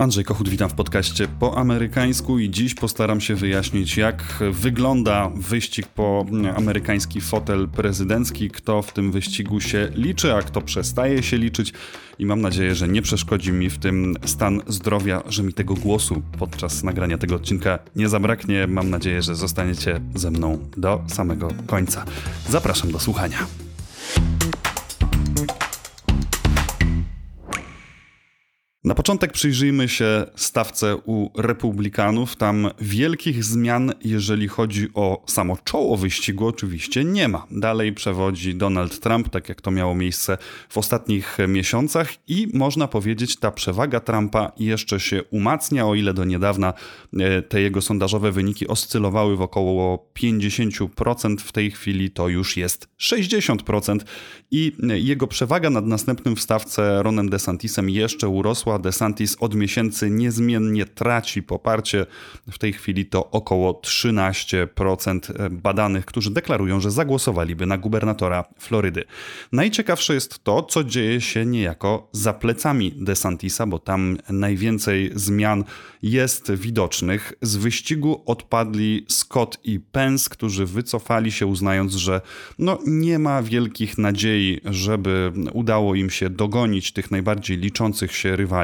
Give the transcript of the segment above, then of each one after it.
Andrzej Kochut, witam w podcaście po amerykańsku i dziś postaram się wyjaśnić, jak wygląda wyścig po amerykański fotel prezydencki, kto w tym wyścigu się liczy, a kto przestaje się liczyć i mam nadzieję, że nie przeszkodzi mi w tym stan zdrowia, że mi tego głosu podczas nagrania tego odcinka nie zabraknie. Mam nadzieję, że zostaniecie ze mną do samego końca. Zapraszam do słuchania. Na początek przyjrzyjmy się stawce u republikanów. Tam wielkich zmian, jeżeli chodzi o samo czoło wyścigu, oczywiście nie ma. Dalej przewodzi Donald Trump, tak jak to miało miejsce w ostatnich miesiącach i można powiedzieć, ta przewaga Trumpa jeszcze się umacnia, o ile do niedawna te jego sondażowe wyniki oscylowały w około 50%, w tej chwili to już jest 60% i jego przewaga nad następnym w stawce Ronem DeSantisem jeszcze urosła. DeSantis od miesięcy niezmiennie traci poparcie. W tej chwili to około 13% badanych, którzy deklarują, że zagłosowaliby na gubernatora Florydy. Najciekawsze jest to, co dzieje się niejako za plecami DeSantisa, bo tam najwięcej zmian jest widocznych. Z wyścigu odpadli Scott i Pence, którzy wycofali się, uznając, że nie ma wielkich nadziei, żeby udało im się dogonić tych najbardziej liczących się rywali.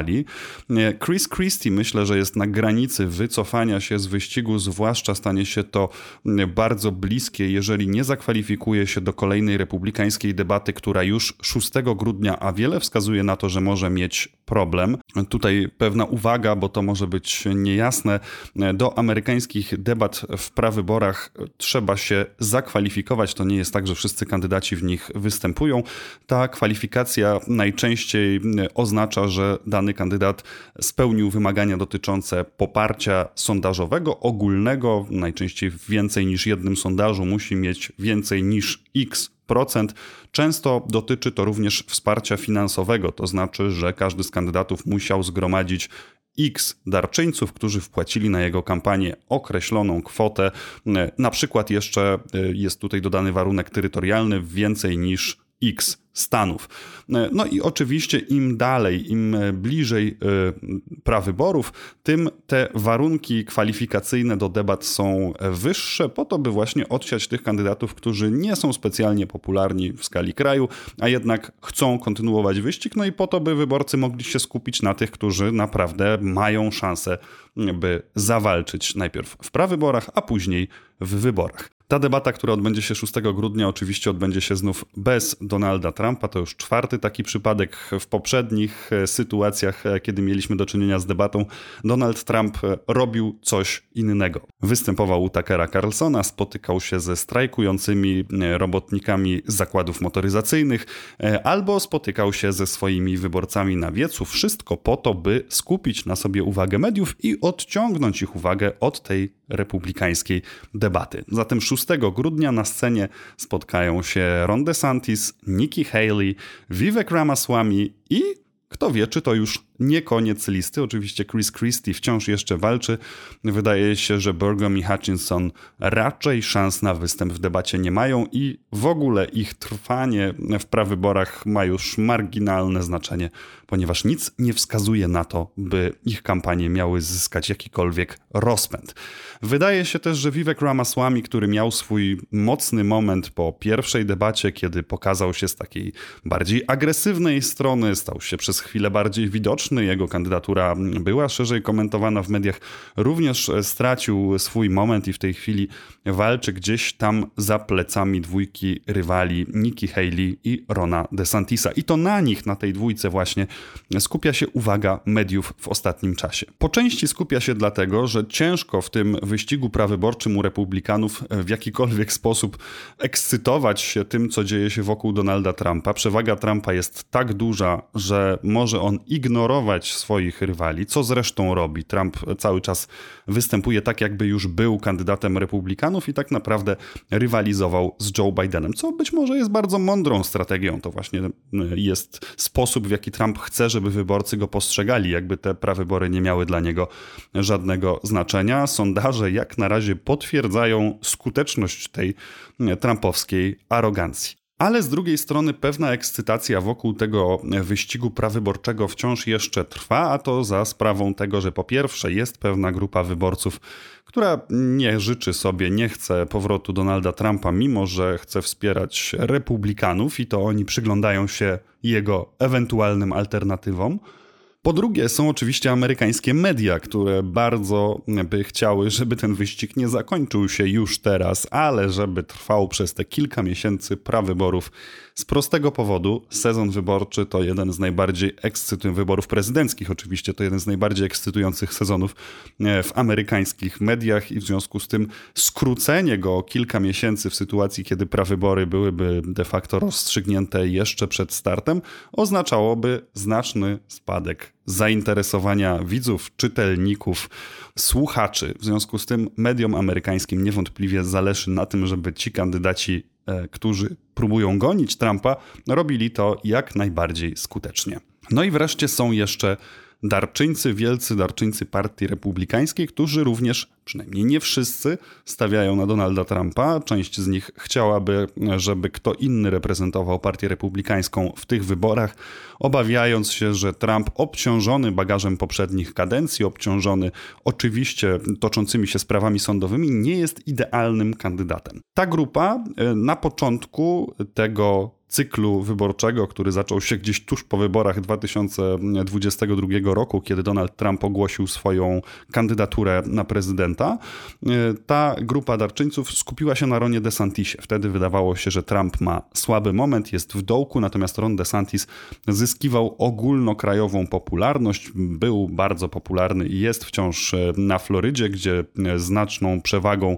Chris Christie myślę, że jest na granicy wycofania się z wyścigu, zwłaszcza stanie się to bardzo bliskie, jeżeli nie zakwalifikuje się do kolejnej republikańskiej debaty, która już 6 grudnia, a wiele wskazuje na to, że może mieć problem. Tutaj pewna uwaga, bo to może być niejasne. Do amerykańskich debat w prawyborach trzeba się zakwalifikować. To nie jest tak, że wszyscy kandydaci w nich występują. Ta kwalifikacja najczęściej oznacza, że dany kandydat spełnił wymagania dotyczące poparcia sondażowego, ogólnego, najczęściej w więcej niż jednym sondażu musi mieć więcej niż X%. Często dotyczy to również wsparcia finansowego, to znaczy, że każdy z kandydatów musiał zgromadzić X darczyńców, którzy wpłacili na jego kampanię określoną kwotę. Na przykład jeszcze jest tutaj dodany warunek terytorialny więcej niż X stanów. No i oczywiście im dalej, im bliżej prawyborów, tym te warunki kwalifikacyjne do debat są wyższe, po to by właśnie odsiać tych kandydatów, którzy nie są specjalnie popularni w skali kraju, a jednak chcą kontynuować wyścig, no i po to by wyborcy mogli się skupić na tych, którzy naprawdę mają szansę, by zawalczyć najpierw w prawyborach, a później w wyborach. Ta debata, która odbędzie się 6 grudnia, oczywiście odbędzie się znów bez Donalda Trumpa. To już 4. taki przypadek. W poprzednich sytuacjach, kiedy mieliśmy do czynienia z debatą, Donald Trump robił coś innego. Występował u Tuckera Carlsona, spotykał się ze strajkującymi robotnikami zakładów motoryzacyjnych albo spotykał się ze swoimi wyborcami na wiecu. Wszystko po to, by skupić na sobie uwagę mediów i odciągnąć ich uwagę od tej republikańskiej debaty. Zatem 6 grudnia na scenie spotkają się Ron DeSantis, Nikki Haley, Vivek Ramaswamy i kto wie, czy to już nie koniec listy. Oczywiście Chris Christie wciąż jeszcze walczy. Wydaje się, że Burgum i Hutchinson raczej szans na występ w debacie nie mają i w ogóle ich trwanie w prawyborach ma już marginalne znaczenie, ponieważ nic nie wskazuje na to, by ich kampanie miały zyskać jakikolwiek rozpęd. Wydaje się też, że Vivek Ramaswamy, który miał swój mocny moment po pierwszej debacie, kiedy pokazał się z takiej bardziej agresywnej strony, stał się przez chwilę bardziej widoczny, jego kandydatura była szerzej komentowana w mediach, również stracił swój moment i w tej chwili walczy gdzieś tam za plecami dwójki rywali Nikki Haley i Rona DeSantisa. I to na nich, na tej dwójce właśnie skupia się uwaga mediów w ostatnim czasie. Po części skupia się dlatego, że ciężko w tym wyścigu prawyborczym u republikanów w jakikolwiek sposób ekscytować się tym, co dzieje się wokół Donalda Trumpa. Przewaga Trumpa jest tak duża, że może on ignorować swoich rywali, co zresztą robi. Trump cały czas występuje tak, jakby już był kandydatem republikanów i tak naprawdę rywalizował z Joe Bidenem, co być może jest bardzo mądrą strategią. To właśnie jest sposób, w jaki Trump chce, żeby wyborcy go postrzegali, jakby te prawybory nie miały dla niego żadnego znaczenia. Sondaże jak na razie potwierdzają skuteczność tej trumpowskiej arogancji. Ale z drugiej strony pewna ekscytacja wokół tego wyścigu prawyborczego wciąż jeszcze trwa, a to za sprawą tego, że po pierwsze jest pewna grupa wyborców, która nie życzy sobie, nie chce powrotu Donalda Trumpa, mimo że chce wspierać republikanów i to oni przyglądają się jego ewentualnym alternatywom. Po drugie są oczywiście amerykańskie media, które bardzo by chciały, żeby ten wyścig nie zakończył się już teraz, ale żeby trwał przez te kilka miesięcy prawyborów. Z prostego powodu sezon wyborczy to jeden z najbardziej wyborów prezydenckich oczywiście, to jeden z najbardziej ekscytujących sezonów w amerykańskich mediach i w związku z tym skrócenie go o kilka miesięcy w sytuacji, kiedy prawybory byłyby de facto rozstrzygnięte jeszcze przed startem, oznaczałoby znaczny spadek zainteresowania widzów, czytelników, słuchaczy. W związku z tym mediom amerykańskim niewątpliwie zależy na tym, żeby ci kandydaci, którzy próbują gonić Trumpa, robili to jak najbardziej skutecznie. No i wreszcie są jeszcze darczyńcy, wielcy darczyńcy partii republikańskiej, którzy również, przynajmniej nie wszyscy, stawiają na Donalda Trumpa. Część z nich chciałaby, żeby kto inny reprezentował partię republikańską w tych wyborach, obawiając się, że Trump obciążony bagażem poprzednich kadencji, obciążony oczywiście toczącymi się sprawami sądowymi, nie jest idealnym kandydatem. Ta grupa na początku tego cyklu wyborczego, który zaczął się gdzieś tuż po wyborach 2022 roku, kiedy Donald Trump ogłosił swoją kandydaturę na prezydenta, ta grupa darczyńców skupiła się na Ronie DeSantisie. Wtedy wydawało się, że Trump ma słaby moment, jest w dołku, natomiast Ron DeSantis zyskiwał ogólnokrajową popularność, był bardzo popularny i jest wciąż na Florydzie, gdzie znaczną przewagą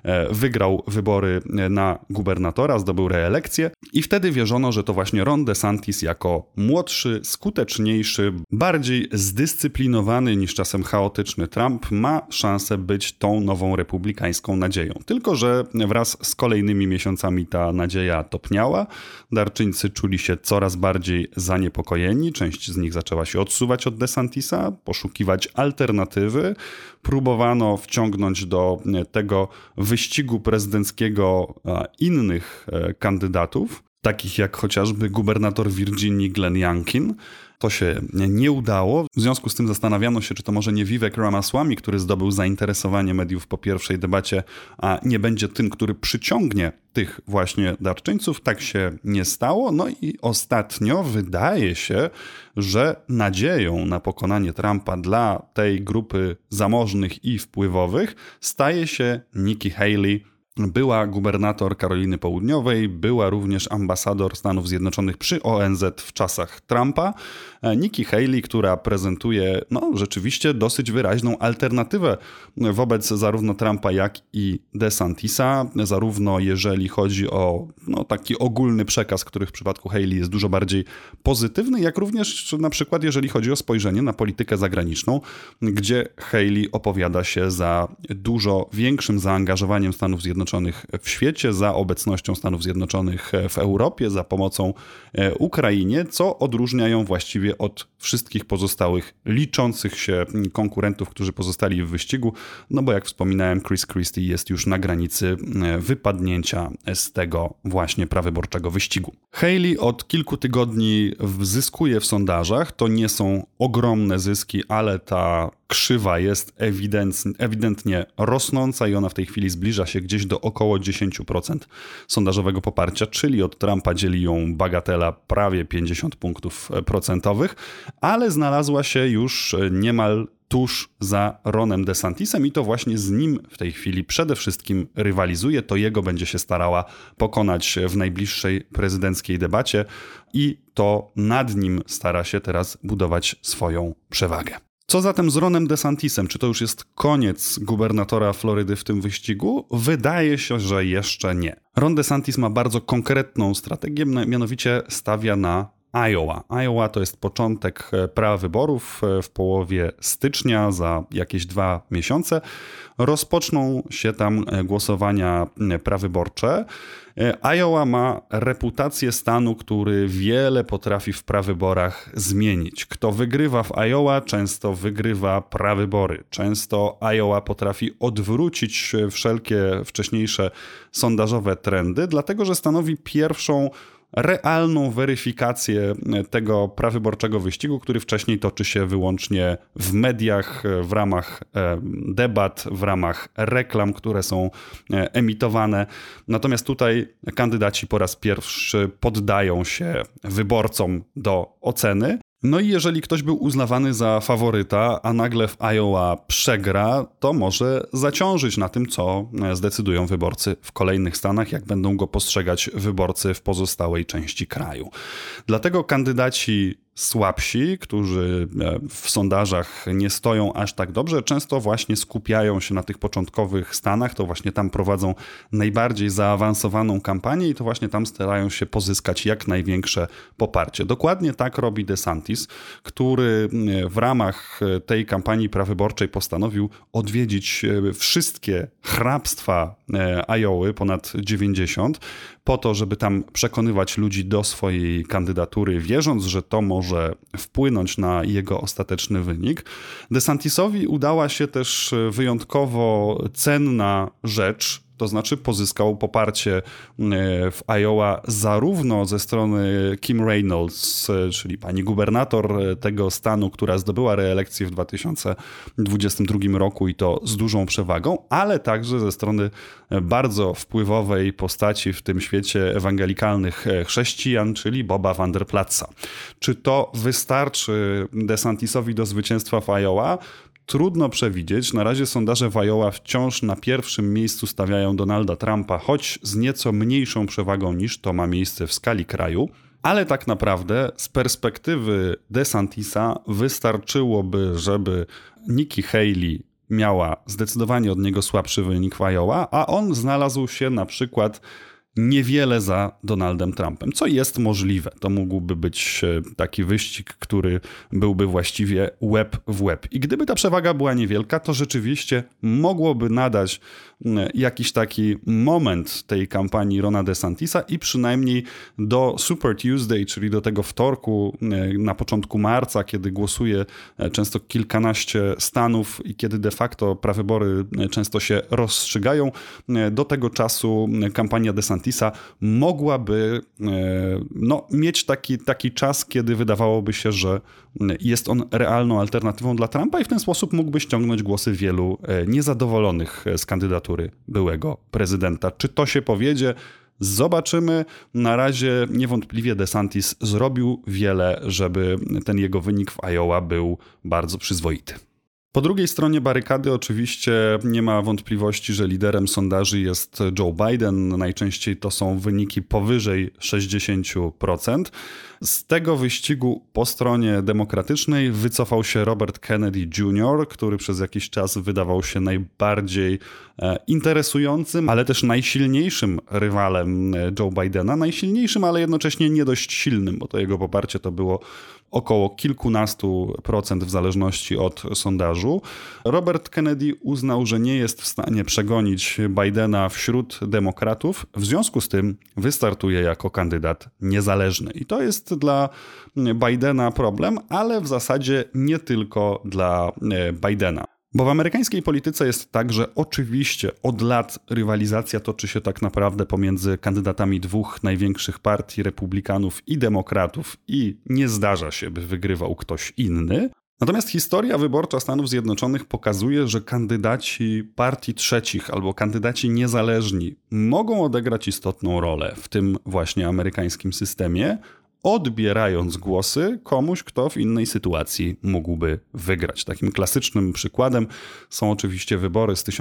wygrał wybory na gubernatora, zdobył reelekcję i wtedy wierzono, że to właśnie Ron DeSantis jako młodszy, skuteczniejszy, bardziej zdyscyplinowany niż czasem chaotyczny Trump ma szansę być tą nową republikańską nadzieją. Tylko że wraz z kolejnymi miesiącami ta nadzieja topniała, darczyńcy czuli się coraz bardziej zaniepokojeni, część z nich zaczęła się odsuwać od DeSantisa, poszukiwać alternatywy, próbowano wciągnąć do tego wyścigu prezydenckiego innych kandydatów, takich jak chociażby gubernator Virginii Glenn Youngkin. To się nie udało. W związku z tym zastanawiano się, czy to może nie Vivek Ramaswamy, który zdobył zainteresowanie mediów po pierwszej debacie, a nie będzie tym, który przyciągnie tych właśnie darczyńców. Tak się nie stało. No i ostatnio wydaje się, że nadzieją na pokonanie Trumpa dla tej grupy zamożnych i wpływowych staje się Nikki Haley. Była gubernator Karoliny Południowej, była również ambasador Stanów Zjednoczonych przy ONZ w czasach Trumpa. Nikki Haley, która prezentuje rzeczywiście dosyć wyraźną alternatywę wobec zarówno Trumpa, jak i DeSantisa, zarówno jeżeli chodzi o taki ogólny przekaz, który w przypadku Haley jest dużo bardziej pozytywny, jak również na przykład jeżeli chodzi o spojrzenie na politykę zagraniczną, gdzie Haley opowiada się za dużo większym zaangażowaniem Stanów Zjednoczonych w świecie, za obecnością Stanów Zjednoczonych w Europie, za pomocą Ukrainie, co odróżnia ją właściwie od wszystkich pozostałych liczących się konkurentów, którzy pozostali w wyścigu, bo jak wspominałem, Chris Christie jest już na granicy wypadnięcia z tego właśnie prawyborczego wyścigu. Haley od kilku tygodni zyskuje w sondażach, to nie są ogromne zyski, ale ta krzywa jest ewidentnie rosnąca i ona w tej chwili zbliża się gdzieś do około 10% sondażowego poparcia, czyli od Trumpa dzieli ją bagatela prawie 50 punktów procentowych, ale znalazła się już niemal tuż za Ronem DeSantisem i to właśnie z nim w tej chwili przede wszystkim rywalizuje. To jego będzie się starała pokonać w najbliższej prezydenckiej debacie i to nad nim stara się teraz budować swoją przewagę. Co zatem z Ronem DeSantisem? Czy to już jest koniec gubernatora Florydy w tym wyścigu? Wydaje się, że jeszcze nie. Ron DeSantis ma bardzo konkretną strategię, mianowicie stawia na Iowa. Iowa to jest początek prawyborów w połowie stycznia, za jakieś 2 miesiące. Rozpoczną się tam głosowania prawyborcze. Iowa ma reputację stanu, który wiele potrafi w prawyborach zmienić. Kto wygrywa w Iowa, często wygrywa prawybory. Często Iowa potrafi odwrócić wszelkie wcześniejsze sondażowe trendy, dlatego że stanowi pierwszą realną weryfikację tego prawyborczego wyścigu, który wcześniej toczy się wyłącznie w mediach, w ramach debat, w ramach reklam, które są emitowane. Natomiast tutaj kandydaci po raz pierwszy poddają się wyborcom do oceny. No i jeżeli ktoś był uznawany za faworyta, a nagle w Iowa przegra, to może zaciążyć na tym, co zdecydują wyborcy w kolejnych stanach, jak będą go postrzegać wyborcy w pozostałej części kraju. Dlatego kandydaci słabsi, którzy w sondażach nie stoją aż tak dobrze, często właśnie skupiają się na tych początkowych stanach, to właśnie tam prowadzą najbardziej zaawansowaną kampanię i to właśnie tam starają się pozyskać jak największe poparcie. Dokładnie tak robi DeSantis, który w ramach tej kampanii prawyborczej postanowił odwiedzić wszystkie hrabstwa Iowy, ponad 90, po to, żeby tam przekonywać ludzi do swojej kandydatury, wierząc, że to może wpłynąć na jego ostateczny wynik. DeSantisowi udała się też wyjątkowo cenna rzecz, to znaczy pozyskał poparcie w Iowa zarówno ze strony Kim Reynolds, czyli pani gubernator tego stanu, która zdobyła reelekcję w 2022 roku i to z dużą przewagą, ale także ze strony bardzo wpływowej postaci w tym świecie ewangelikalnych chrześcijan, czyli Boba Vanderplatza. Czy to wystarczy DeSantisowi do zwycięstwa w Iowa? Trudno przewidzieć. Na razie sondaże w Iowa wciąż na pierwszym miejscu stawiają Donalda Trumpa, choć z nieco mniejszą przewagą niż to ma miejsce w skali kraju. Ale tak naprawdę z perspektywy DeSantisa wystarczyłoby, żeby Nikki Haley miała zdecydowanie od niego słabszy wynik w Iowa, a on znalazł się na przykład niewiele za Donaldem Trumpem, co jest możliwe. To mógłby być taki wyścig, który byłby właściwie łeb w łeb. I gdyby ta przewaga była niewielka, to rzeczywiście mogłoby nadać jakiś taki moment tej kampanii Rona DeSantisa i przynajmniej do Super Tuesday, czyli do tego wtorku na początku marca, kiedy głosuje często kilkanaście stanów i kiedy de facto prawybory często się rozstrzygają, do tego czasu kampania DeSantisa mogłaby mieć taki czas, kiedy wydawałoby się, że jest on realną alternatywą dla Trumpa i w ten sposób mógłby ściągnąć głosy wielu niezadowolonych z kandydatury byłego prezydenta. Czy to się powiedzie? Zobaczymy. Na razie niewątpliwie DeSantis zrobił wiele, żeby ten jego wynik w Iowa był bardzo przyzwoity. Po drugiej stronie barykady oczywiście nie ma wątpliwości, że liderem sondaży jest Joe Biden. Najczęściej to są wyniki powyżej 60%. Z tego wyścigu po stronie demokratycznej wycofał się Robert Kennedy Jr., który przez jakiś czas wydawał się najbardziej interesującym, ale też najsilniejszym rywalem Joe Bidena. Najsilniejszym, ale jednocześnie nie dość silnym, bo to jego poparcie to było około kilkunastu procent w zależności od sondażu. Robert Kennedy uznał, że nie jest w stanie przegonić Bidena wśród demokratów, w związku z tym wystartuje jako kandydat niezależny. I to jest dla Bidena problem, ale w zasadzie nie tylko dla Bidena. Bo w amerykańskiej polityce jest tak, że oczywiście od lat rywalizacja toczy się tak naprawdę pomiędzy kandydatami dwóch największych partii, republikanów i demokratów i nie zdarza się, by wygrywał ktoś inny. Natomiast historia wyborcza Stanów Zjednoczonych pokazuje, że kandydaci partii trzecich albo kandydaci niezależni mogą odegrać istotną rolę w tym właśnie amerykańskim systemie, odbierając głosy komuś, kto w innej sytuacji mógłby wygrać. Takim klasycznym przykładem są oczywiście wybory z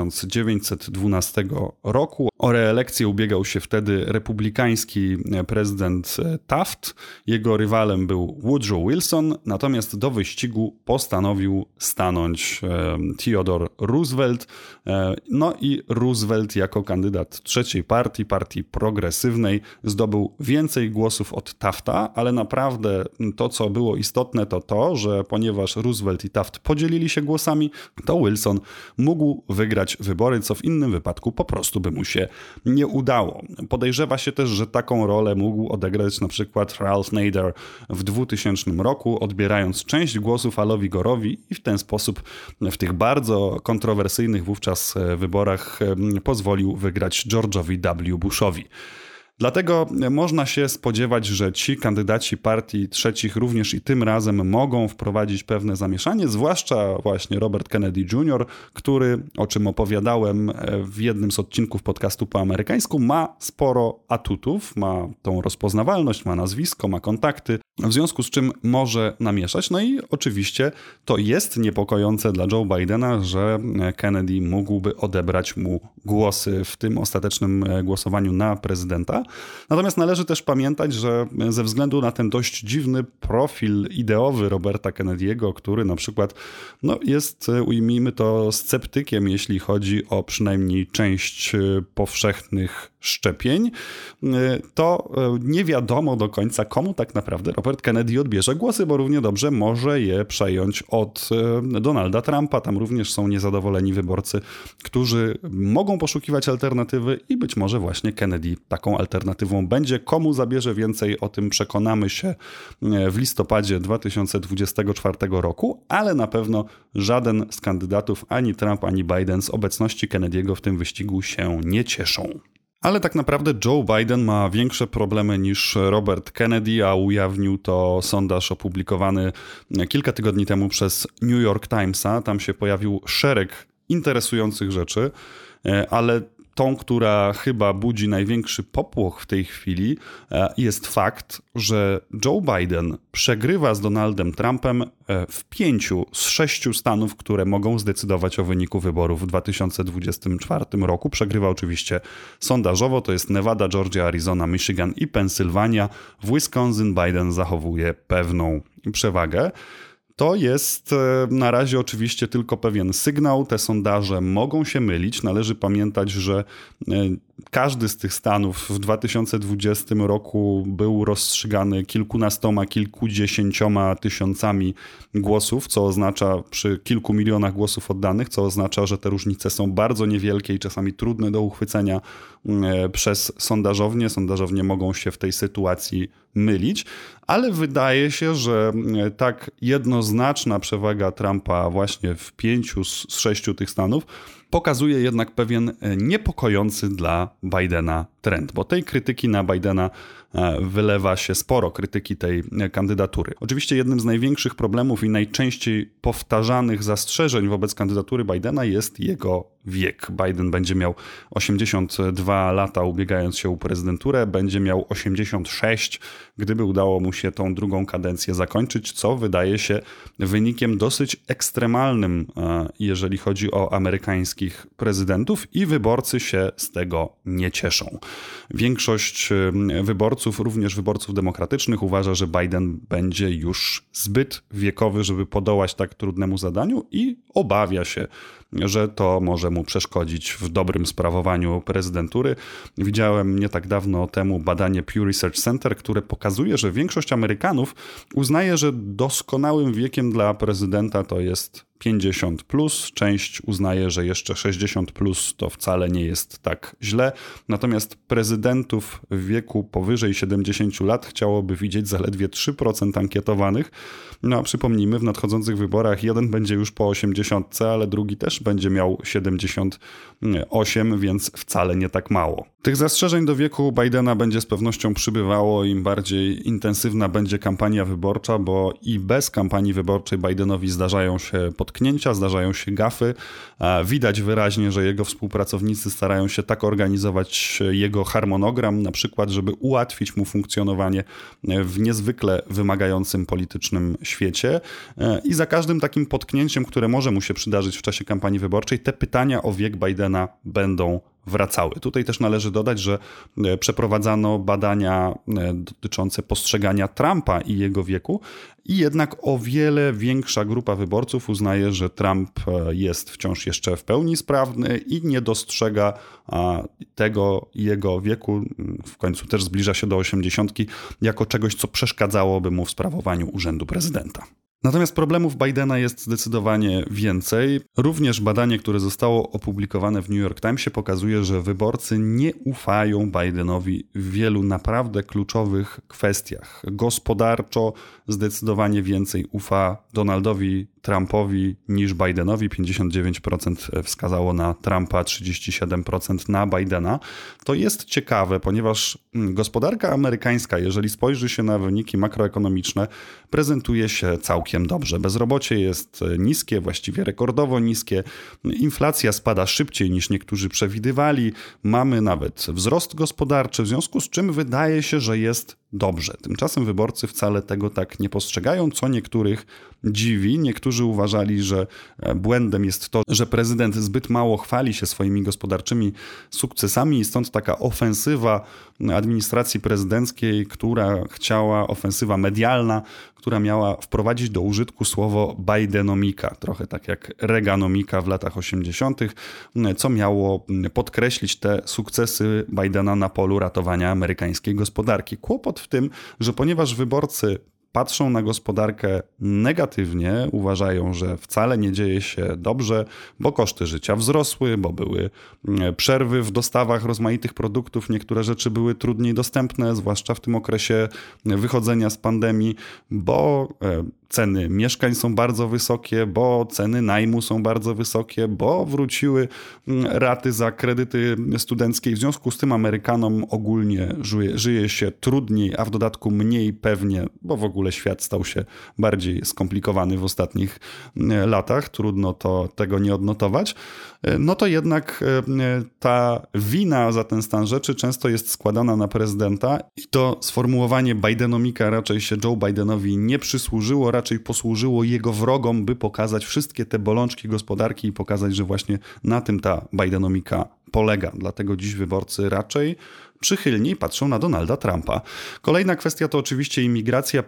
1912 roku. O reelekcję ubiegał się wtedy republikański prezydent Taft. Jego rywalem był Woodrow Wilson, natomiast do wyścigu postanowił stanąć Theodore Roosevelt. No i Roosevelt jako kandydat trzeciej partii progresywnej, zdobył więcej głosów od Tafta, Wilsona, ale naprawdę to, co było istotne, to to, że ponieważ Roosevelt i Taft podzielili się głosami, to Wilson mógł wygrać wybory, co w innym wypadku po prostu by mu się nie udało. Podejrzewa się też, że taką rolę mógł odegrać na przykład Ralph Nader w 2000 roku, odbierając część głosów Alowi Gore'owi i w ten sposób w tych bardzo kontrowersyjnych wówczas wyborach pozwolił wygrać George'owi W. Bushowi. Dlatego można się spodziewać, że ci kandydaci partii trzecich również i tym razem mogą wprowadzić pewne zamieszanie, zwłaszcza właśnie Robert Kennedy Jr., który, o czym opowiadałem w jednym z odcinków podcastu po amerykańsku, ma sporo atutów, ma tą rozpoznawalność, ma nazwisko, ma kontakty, w związku z czym może namieszać. No i oczywiście to jest niepokojące dla Joe Bidena, że Kennedy mógłby odebrać mu głosy w tym ostatecznym głosowaniu na prezydenta. Natomiast należy też pamiętać, że ze względu na ten dość dziwny profil ideowy Roberta Kennedy'ego, który na przykład jest, ujmijmy to, sceptykiem, jeśli chodzi o przynajmniej część powszechnych szczepień, to nie wiadomo do końca, komu tak naprawdę Robert Kennedy odbierze głosy, bo równie dobrze może je przejąć od Donalda Trumpa. Tam również są niezadowoleni wyborcy, którzy mogą poszukiwać alternatywy i być może właśnie Kennedy taką alternatywą będzie. Komu zabierze więcej, o tym przekonamy się w listopadzie 2024 roku, ale na pewno żaden z kandydatów, ani Trump, ani Biden, z obecności Kennedy'ego w tym wyścigu się nie cieszą. Ale tak naprawdę Joe Biden ma większe problemy niż Robert Kennedy, a ujawnił to sondaż opublikowany kilka tygodni temu przez New York Timesa. Tam się pojawił szereg interesujących rzeczy, ale tą, która chyba budzi największy popłoch w tej chwili, jest fakt, że Joe Biden przegrywa z Donaldem Trumpem w 5 z 6 stanów, które mogą zdecydować o wyniku wyborów w 2024 roku. Przegrywa oczywiście sondażowo, to jest Nevada, Georgia, Arizona, Michigan i Pensylwania. W Wisconsin Biden zachowuje pewną przewagę. To jest na razie oczywiście tylko pewien sygnał. Te sondaże mogą się mylić. Należy pamiętać, że każdy z tych stanów w 2020 roku był rozstrzygany kilkunastoma, kilkudziesięcioma tysiącami głosów, co oznacza przy kilku milionach głosów oddanych, co oznacza, że te różnice są bardzo niewielkie i czasami trudne do uchwycenia przez sondażownie. Sondażownie mogą się w tej sytuacji mylić, ale wydaje się, że tak jednoznaczna przewaga Trumpa właśnie w 5 z 6 tych stanów pokazuje jednak pewien niepokojący dla Bidena trend, bo tej krytyki na Bidena wylewa się sporo, krytyki tej kandydatury. Oczywiście jednym z największych problemów i najczęściej powtarzanych zastrzeżeń wobec kandydatury Bidena jest jego wiek. Biden będzie miał 82 lata, ubiegając się o prezydenturę, będzie miał 86, gdyby udało mu się tą drugą kadencję zakończyć, co wydaje się wynikiem dosyć ekstremalnym, jeżeli chodzi o amerykańskich prezydentów, i wyborcy się z tego nie cieszą. Większość wyborców, również wyborców demokratycznych, uważa, że Biden będzie już zbyt wiekowy, żeby podołać tak trudnemu zadaniu i obawia się, że to może mu przeszkodzić w dobrym sprawowaniu prezydentury. Widziałem nie tak dawno temu badanie Pew Research Center, które pokazuje, że większość Amerykanów uznaje, że doskonałym wiekiem dla prezydenta to jest 50+, część uznaje, że jeszcze 60+ to wcale nie jest tak źle. Natomiast prezydentów w wieku powyżej 70 lat chciałoby widzieć zaledwie 3% ankietowanych. No a przypomnijmy, w nadchodzących wyborach jeden będzie już po 80, ale drugi też będzie miał 78, więc wcale nie tak mało. Tych zastrzeżeń do wieku Bidena będzie z pewnością przybywało, im bardziej intensywna będzie kampania wyborcza, bo i bez kampanii wyborczej Bidenowi zdarzają się potknięcia, zdarzają się gafy. Widać wyraźnie, że jego współpracownicy starają się tak organizować jego harmonogram, na przykład, żeby ułatwić mu funkcjonowanie w niezwykle wymagającym politycznym świecie. I za każdym takim potknięciem, które może mu się przydarzyć w czasie kampanii wyborczej, te pytania o wiek Bidena będą wracały. Tutaj też należy dodać, że przeprowadzano badania dotyczące postrzegania Trumpa i jego wieku i jednak o wiele większa grupa wyborców uznaje, że Trump jest wciąż jeszcze w pełni sprawny i nie dostrzega tego jego wieku, w końcu też zbliża się do 80, jako czegoś, co przeszkadzałoby mu w sprawowaniu urzędu prezydenta. Natomiast problemów Bidena jest zdecydowanie więcej. Również badanie, które zostało opublikowane w New York Timesie, pokazuje, że wyborcy nie ufają Bidenowi w wielu naprawdę kluczowych kwestiach. Gospodarczo zdecydowanie więcej ufa Donaldowi Trumpowi niż Bidenowi. 59% wskazało na Trumpa, 37% na Bidena. To jest ciekawe, ponieważ gospodarka amerykańska, jeżeli spojrzy się na wyniki makroekonomiczne, prezentuje się całkiem dobrze. Bezrobocie jest niskie, właściwie rekordowo niskie. Inflacja spada szybciej niż niektórzy przewidywali. Mamy nawet wzrost gospodarczy, w związku z czym wydaje się, że jest dobrze. Tymczasem wyborcy wcale tego tak nie postrzegają, co niektórych dziwi. Niektórzy uważali, że błędem jest to, że prezydent zbyt mało chwali się swoimi gospodarczymi sukcesami i stąd taka ofensywa administracji prezydenckiej, ofensywa medialna, która miała wprowadzić do użytku słowo Bidenomika, trochę tak jak Reaganomika w latach 80., co miało podkreślić te sukcesy Bidena na polu ratowania amerykańskiej gospodarki. Kłopot w tym, że ponieważ wyborcy patrzą na gospodarkę negatywnie, uważają, że wcale nie dzieje się dobrze, bo koszty życia wzrosły, bo były przerwy w dostawach rozmaitych produktów, niektóre rzeczy były trudniej dostępne, zwłaszcza w tym okresie wychodzenia z pandemii, bo ceny mieszkań są bardzo wysokie, bo ceny najmu są bardzo wysokie, bo wróciły raty za kredyty studenckie. W związku z tym Amerykanom ogólnie żyje się trudniej, a w dodatku mniej pewnie, bo w ogóle świat stał się bardziej skomplikowany w ostatnich latach. Trudno tego nie odnotować. No to jednak ta wina za ten stan rzeczy często jest składana na prezydenta i to sformułowanie Bidenomika raczej się Joe Bidenowi nie przysłużyło, raczej posłużyło jego wrogom, by pokazać wszystkie te bolączki gospodarki i pokazać, że właśnie na tym ta Bidenomika polega. Dlatego dziś wyborcy raczej przychylniej patrzą na Donalda Trumpa. Kolejna kwestia to oczywiście imigracja.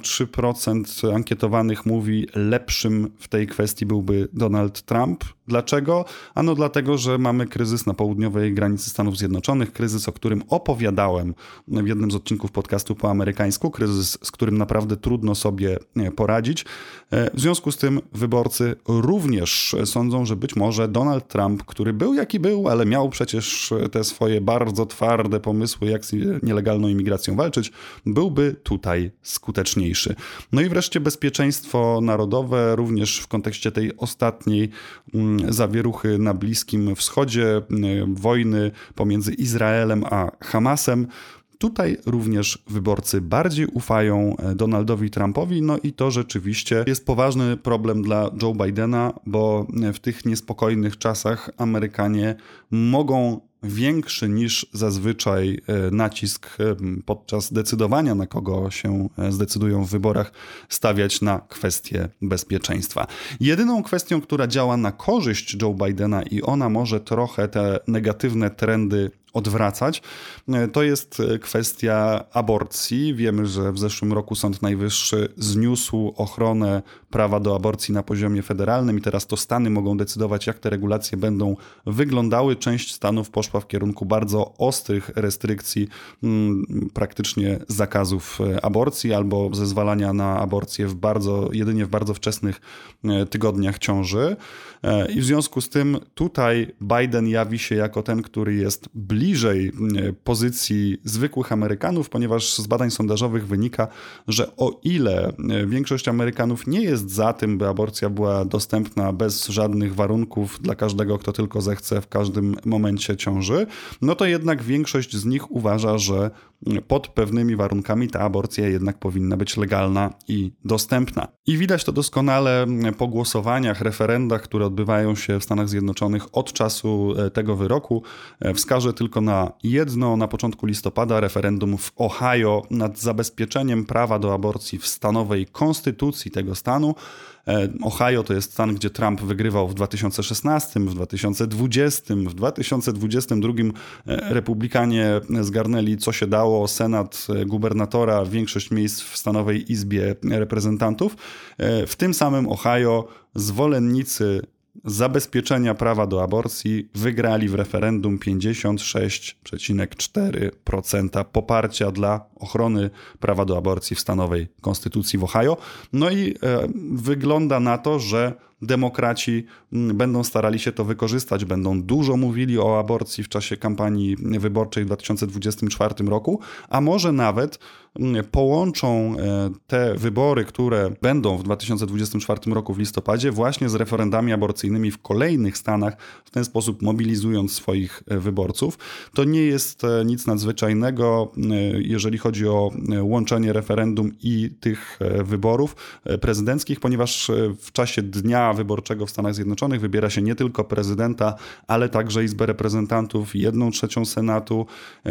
53% ankietowanych mówi, lepszym w tej kwestii byłby Donald Trump. Dlaczego? Ano dlatego, że mamy kryzys na południowej granicy Stanów Zjednoczonych, kryzys, o którym opowiadałem w jednym z odcinków podcastu po amerykańsku, kryzys, z którym naprawdę trudno sobie poradzić. W związku z tym wyborcy również sądzą, że być może Donald Trump, który był jaki był, ale miał przecież te swoje bardzo twarde pomysły, jak z nielegalną imigracją walczyć, byłby tutaj skuteczniejszy. No i wreszcie bezpieczeństwo narodowe, również w kontekście tej ostatniej zawieruchy na Bliskim Wschodzie, wojny pomiędzy Izraelem a Hamasem. Tutaj również wyborcy bardziej ufają Donaldowi Trumpowi, no i to rzeczywiście jest poważny problem dla Joe Bidena, bo w tych niespokojnych czasach Amerykanie mogą większy niż zazwyczaj nacisk podczas decydowania, na kogo się zdecydują w wyborach, stawiać na kwestię bezpieczeństwa. Jedyną kwestią, która działa na korzyść Joe Bidena i ona może trochę te negatywne trendy odwracać, to jest kwestia aborcji. Wiemy, że w zeszłym roku Sąd Najwyższy zniósł ochronę prawa do aborcji na poziomie federalnym i teraz to Stany mogą decydować, jak te regulacje będą wyglądały. Część stanów poszła w kierunku bardzo ostrych restrykcji, praktycznie zakazów aborcji albo zezwalania na aborcję jedynie w bardzo wczesnych tygodniach ciąży. I w związku z tym tutaj Biden jawi się jako ten, który jest bliżej pozycji zwykłych Amerykanów, ponieważ z badań sondażowych wynika, że o ile większość Amerykanów nie jest za tym, by aborcja była dostępna bez żadnych warunków dla każdego, kto tylko zechce w każdym momencie ciąży, no to jednak większość z nich uważa, że pod pewnymi warunkami ta aborcja jednak powinna być legalna i dostępna. I widać to doskonale po głosowaniach, referendach, które odbywają się w Stanach Zjednoczonych od czasu tego wyroku. Wskażę tylko tylko na jedno. Na początku listopada referendum w Ohio nad zabezpieczeniem prawa do aborcji w stanowej konstytucji tego stanu. Ohio to jest stan, gdzie Trump wygrywał w 2016, w 2020, w 2022 republikanie zgarnęli co się dało, senat, gubernatora, większość miejsc w stanowej izbie reprezentantów. W tym samym Ohio zwolennicy zabezpieczenia prawa do aborcji wygrali w referendum 56,4% poparcia dla ochrony prawa do aborcji w stanowej konstytucji w Ohio. No i wygląda na to, że demokraci będą starali się to wykorzystać, będą dużo mówili o aborcji w czasie kampanii wyborczej w 2024 roku, a może nawet połączą te wybory, które będą w 2024 roku w listopadzie, właśnie z referendami aborcyjnymi w kolejnych stanach, w ten sposób mobilizując swoich wyborców. To nie jest nic nadzwyczajnego, jeżeli chodzi o łączenie referendum i tych wyborów prezydenckich, ponieważ w czasie dnia wyborczego w Stanach Zjednoczonych wybiera się nie tylko prezydenta, ale także Izbę Reprezentantów, 1/3 Senatu,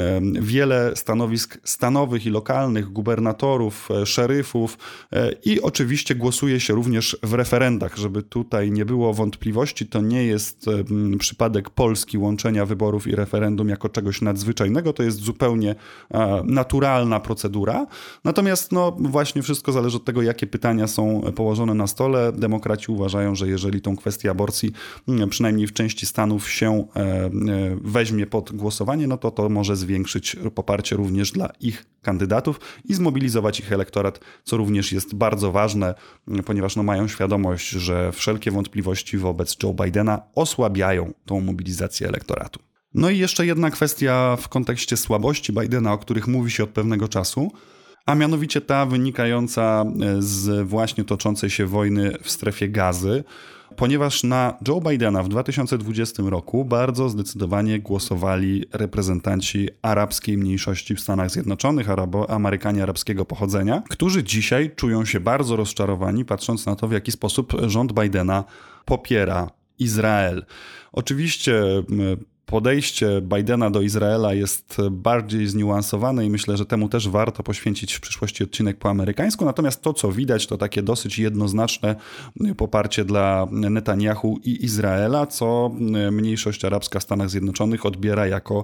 wiele stanowisk stanowych i lokalnych, gubernatorów, szeryfów i oczywiście głosuje się również w referendach, żeby tutaj nie było wątpliwości. To nie jest przypadek Polski łączenia wyborów i referendum jako czegoś nadzwyczajnego, to jest zupełnie naturalna procedura. Natomiast właśnie wszystko zależy od tego, jakie pytania są położone na stole. Demokraci uważają, że jeżeli tą kwestię aborcji przynajmniej w części stanów się weźmie pod głosowanie, no to może zwiększyć poparcie również dla ich kandydatów i zmobilizować ich elektorat, co również jest bardzo ważne, ponieważ mają świadomość, że wszelkie wątpliwości wobec Joe Bidena osłabiają tą mobilizację elektoratu. No i jeszcze jedna kwestia w kontekście słabości Bidena, o których mówi się od pewnego czasu, a mianowicie ta wynikająca z właśnie toczącej się wojny w strefie Gazy, ponieważ na Joe Bidena w 2020 roku bardzo zdecydowanie głosowali reprezentanci arabskiej mniejszości w Stanach Zjednoczonych, Amerykanie arabskiego pochodzenia, którzy dzisiaj czują się bardzo rozczarowani, patrząc na to, w jaki sposób rząd Bidena popiera Izrael. Oczywiście podejście Bidena do Izraela jest bardziej zniuansowane i myślę, że temu też warto poświęcić w przyszłości odcinek po amerykańsku. Natomiast to, co widać, to takie dosyć jednoznaczne poparcie dla Netanyahu i Izraela, co mniejszość arabska w Stanach Zjednoczonych odbiera jako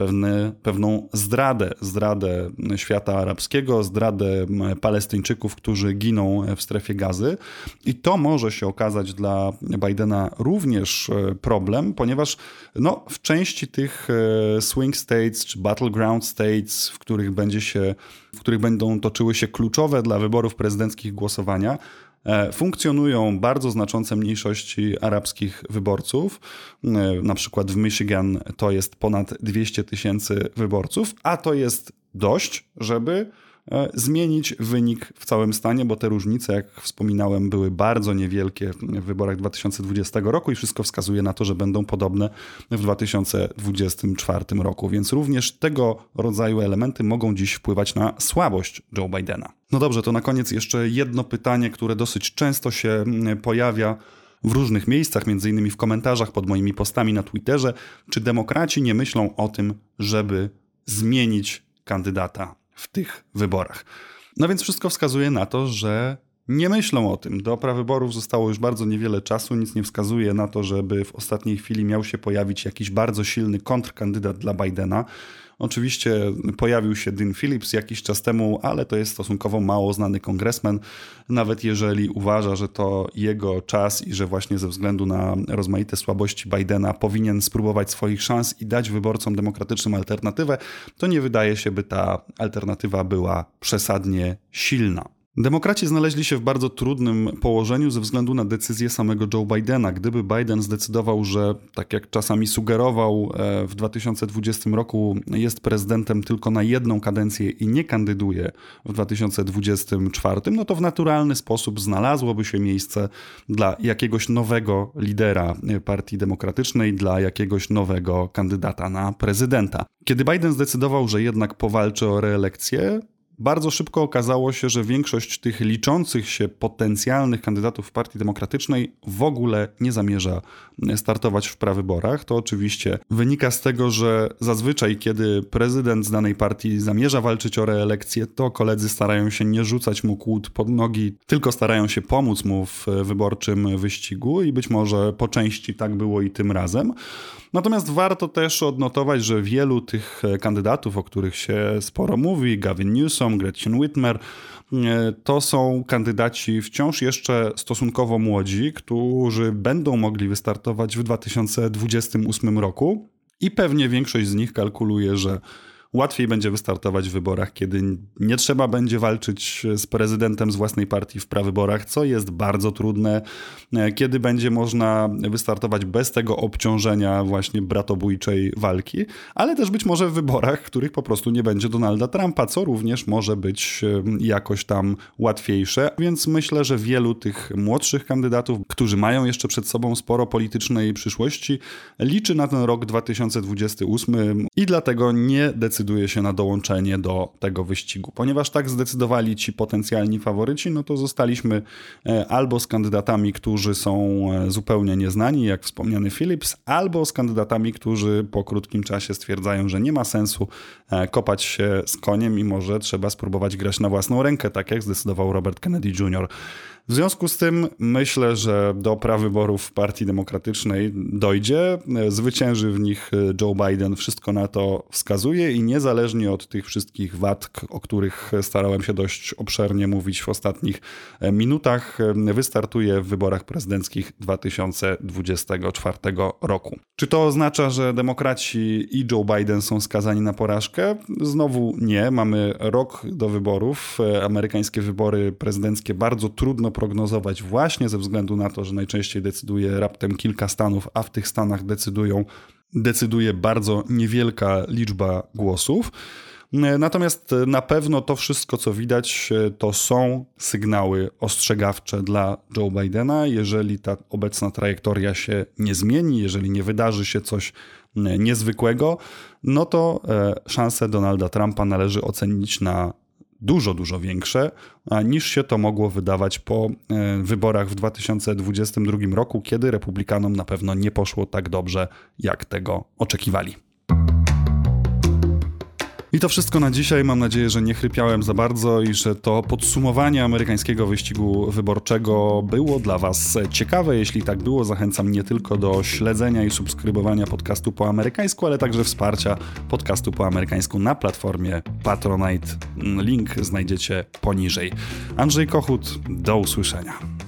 pewną zdradę świata arabskiego, zdradę Palestyńczyków, którzy giną w strefie Gazy. I to może się okazać dla Bidena również problem, ponieważ w części tych swing states czy battleground states, w których będą toczyły się kluczowe dla wyborów prezydenckich głosowania, funkcjonują bardzo znaczące mniejszości arabskich wyborców. Na przykład w Michigan to jest ponad 200 000 wyborców, a to jest dość, żeby zmienić wynik w całym stanie, bo te różnice, jak wspominałem, były bardzo niewielkie w wyborach 2020 roku i wszystko wskazuje na to, że będą podobne w 2024 roku. Więc również tego rodzaju elementy mogą dziś wpływać na słabość Joe Bidena. No dobrze, to na koniec jeszcze jedno pytanie, które dosyć często się pojawia w różnych miejscach, między innymi w komentarzach pod moimi postami na Twitterze. Czy demokraci nie myślą o tym, żeby zmienić kandydata w tych wyborach? No więc wszystko wskazuje na to, że nie myślą o tym. Do prawyborów zostało już bardzo niewiele czasu. Nic nie wskazuje na to, żeby w ostatniej chwili miał się pojawić jakiś bardzo silny kontrkandydat dla Bidena. Oczywiście pojawił się Dean Phillips jakiś czas temu, ale to jest stosunkowo mało znany kongresmen. Nawet jeżeli uważa, że to jego czas i że właśnie ze względu na rozmaite słabości Bidena powinien spróbować swoich szans i dać wyborcom demokratycznym alternatywę, to nie wydaje się, by ta alternatywa była przesadnie silna. Demokraci znaleźli się w bardzo trudnym położeniu ze względu na decyzję samego Joe Bidena. Gdyby Biden zdecydował, że tak jak czasami sugerował w 2020 roku jest prezydentem tylko na jedną kadencję i nie kandyduje w 2024, no to w naturalny sposób znalazłoby się miejsce dla jakiegoś nowego lidera Partii Demokratycznej, dla jakiegoś nowego kandydata na prezydenta. Kiedy Biden zdecydował, że jednak powalczy o reelekcję, bardzo szybko okazało się, że większość tych liczących się potencjalnych kandydatów w Partii Demokratycznej w ogóle nie zamierza startować w prawyborach. To oczywiście wynika z tego, że zazwyczaj, kiedy prezydent z danej partii zamierza walczyć o reelekcję, to koledzy starają się nie rzucać mu kłód pod nogi, tylko starają się pomóc mu w wyborczym wyścigu i być może po części tak było i tym razem. Natomiast warto też odnotować, że wielu tych kandydatów, o których się sporo mówi, Gavin Newsom, Gretchen Whitmer, to są kandydaci wciąż jeszcze stosunkowo młodzi, którzy będą mogli wystartować w 2028 roku i pewnie większość z nich kalkuluje, że łatwiej będzie wystartować w wyborach, kiedy nie trzeba będzie walczyć z prezydentem z własnej partii w prawyborach, co jest bardzo trudne, kiedy będzie można wystartować bez tego obciążenia właśnie bratobójczej walki, ale też być może w wyborach, w których po prostu nie będzie Donalda Trumpa, co również może być jakoś tam łatwiejsze. Więc myślę, że wielu tych młodszych kandydatów, którzy mają jeszcze przed sobą sporo politycznej przyszłości, liczy na ten rok 2028 i dlatego nie decyduje się na dołączenie do tego wyścigu. Ponieważ tak zdecydowali ci potencjalni faworyci, no to zostaliśmy albo z kandydatami, którzy są zupełnie nieznani, jak wspomniany Phillips, albo z kandydatami, którzy po krótkim czasie stwierdzają, że nie ma sensu kopać się z koniem i może trzeba spróbować grać na własną rękę, tak jak zdecydował Robert Kennedy Jr. W związku z tym myślę, że do prawyborów w Partii Demokratycznej dojdzie, zwycięży w nich Joe Biden, wszystko na to wskazuje i niezależnie od tych wszystkich wad, o których starałem się dość obszernie mówić w ostatnich minutach, wystartuje w wyborach prezydenckich 2024 roku. Czy to oznacza, że demokraci i Joe Biden są skazani na porażkę? Znowu nie. Mamy rok do wyborów. Amerykańskie wybory prezydenckie bardzo trudno prognozować właśnie ze względu na to, że najczęściej decyduje raptem kilka stanów, a w tych stanach decyduje bardzo niewielka liczba głosów. Natomiast na pewno to wszystko, co widać, to są sygnały ostrzegawcze dla Joe Bidena. Jeżeli ta obecna trajektoria się nie zmieni, jeżeli nie wydarzy się coś niezwykłego, no to szanse Donalda Trumpa należy ocenić na dużo, dużo większe, niż się to mogło wydawać po wyborach w 2022 roku, kiedy republikanom na pewno nie poszło tak dobrze, jak tego oczekiwali. I to wszystko na dzisiaj. Mam nadzieję, że nie chrypiałem za bardzo i że to podsumowanie amerykańskiego wyścigu wyborczego było dla Was ciekawe. Jeśli tak było, zachęcam nie tylko do śledzenia i subskrybowania podcastu po amerykańsku, ale także wsparcia podcastu po amerykańsku na platformie Patronite. Link znajdziecie poniżej. Andrzej Kochut, do usłyszenia.